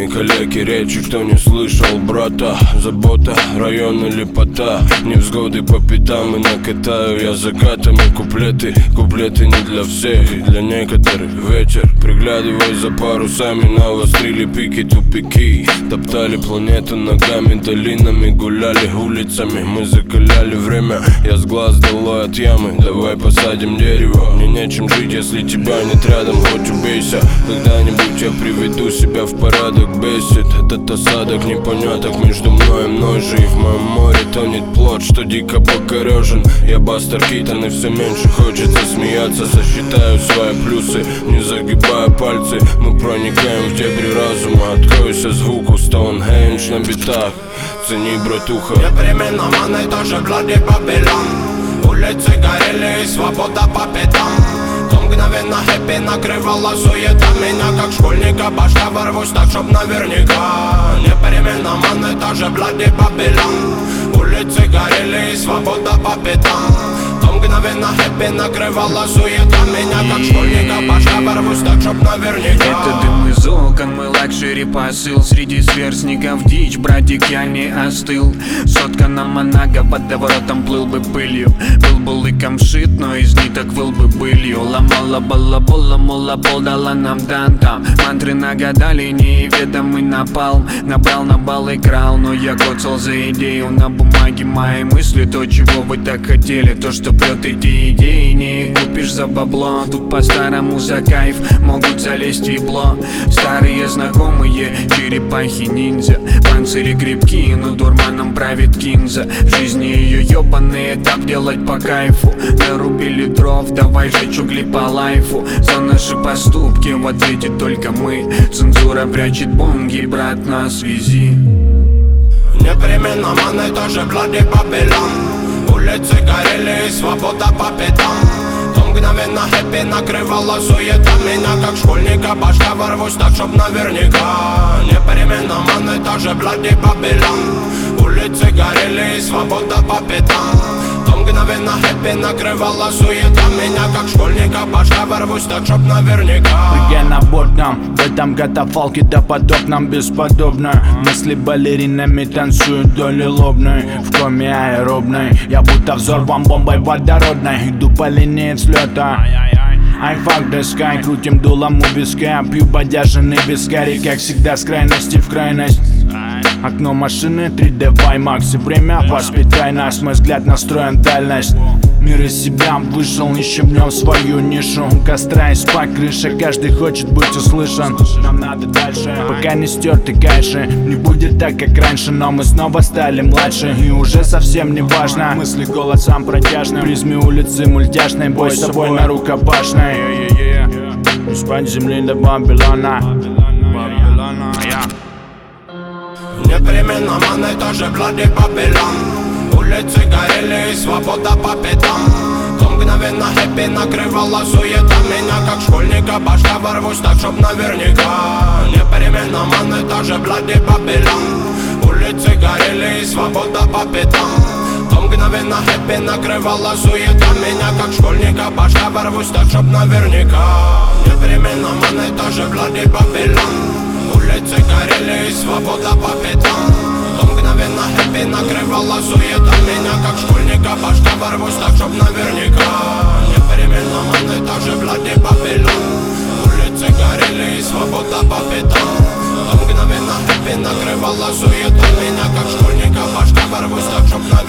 мои коллеги, речи, кто не слышал, брата. Забота, район или пота, невзгоды по пятам и накатаю я закатами куплеты. Куплеты не для всех, для некоторых вечер. Приглядываясь за парусами, навострили пики, тупики. Топтали планету ногами, долинами, гуляли улицами. Мы закаляли время, я с глаз долой от ямы. Давай посадим дерево, мне нечем жить, если тебя нет рядом. Хоть убейся, когда-нибудь я приведу себя в порядок. Бесит этот осадок непоняток между мной и мной же. И в моем море тонет плод, что дико покорежен. Я Бастер Китон, и все меньше хочется смеяться. Засчитаю свои плюсы, не загибая пальцы. Мы проникаем в дебри разума. Откройся звуку Стоунхендж на битах. Цени, братуха. Непременно маны тоже блади Бабилон. Улицы горели и свобода по пятам. То мгновенно хэппи накрывала суета меня, как школьника башка ворвусь так, чтоб наверняка. Непременно маны тоже блади Бабилон. Улицы горели и свобода по пятам. То мгновенно хэппи накрывала суета меня, как школьника башка ворвусь так, чтоб наверняка. Это дым из окон, мой лакшери посыл. Среди сверстников дичь, братик, я не остыл. Сотка на Монако, под воротом плыл бы пылью. Был бы лыком шит, но из ниток выл бы былью. Ломала балабола, мола пол дала нам тантам. Мантры нагадали, неведомый напалм. Набрал на бал и крал, но я коцал за идею. На бумаге мои мысли, то, чего вы так хотели. То, что прет эти идеи, не купишь за бабло. Тут по-старому за кайф могут залезть в ебло. Старые знакомые, черепахи-ниндзя. Панцири крепкие, но дурманом правит кинза. В жизни ее ебаные, так делать по кайфу. Нарубили дров, давай жечь угли по лайфу. За наши поступки в ответе только мы. Цензура прячет бонги, брат, на связи. Непременно маны тоже блади Бабилон. Улицы горели и свобода по пятам. То мгновенно хэппи накрывала суета меня, как школьника башка ворвусь так, чтоб наверняка. Непременно маны тоже блади Бабилон. Улицы горели и свобода по пятам. То мгновенно хэппи накрывала суета меня, как школьника башка ворвусь так, чтоб наверняка. Прыгай на борт нам, в этом катафалке допотопном бесподобно. Мысли балеринами танцуют вдоль лобной. В коме аэробной, я будто взорван бомбой водородной. Иду по линии взлета. I fuck the sky, крутим дулом у виска. Пью бодяженный вискарь, как всегда с крайности в крайность. Окно машины 3D IMAX, и время воспитай нас. Мой взгляд настроен дальность. Мир из себя вышел, ищем в нем свою нишу. У костра и спать крыша, каждый хочет быть услышан. Нам надо дальше, пока не стерты кайши. Не будет так, как раньше, но мы снова стали младше. И уже совсем не важно, мысли голосом протяжным. Призме улицы мультяшной, бой с собой на рукопашной. Из-под земли до Бабилона. Непременно маны тоже блади Бабилон. Улицы горели и свобода по пятам. То мгновенно хэппи накрывала суета меня, как школьника башка ворвусь так, чтоб наверняка. Непременно маны тоже блади Бабилон. Улицы горели и свобода по пятам. То мгновенно хэппи накрывала суета меня, как школьника башка ворвусь так, чтоб наверняка. Непременно маны тоже блади Бабилон. Улицы горели и свобода по пятам. То мгновенно хэппи накрывала суета меня, как школьника башка ворвусь так, чтоб наверняка. Непременно маны тоже блади Бабилон. Улицы горели и свобода по пятам. То мгновенно хэппи накрывала суета меня, как школьника башка ворвусь так, чтоб наверняка.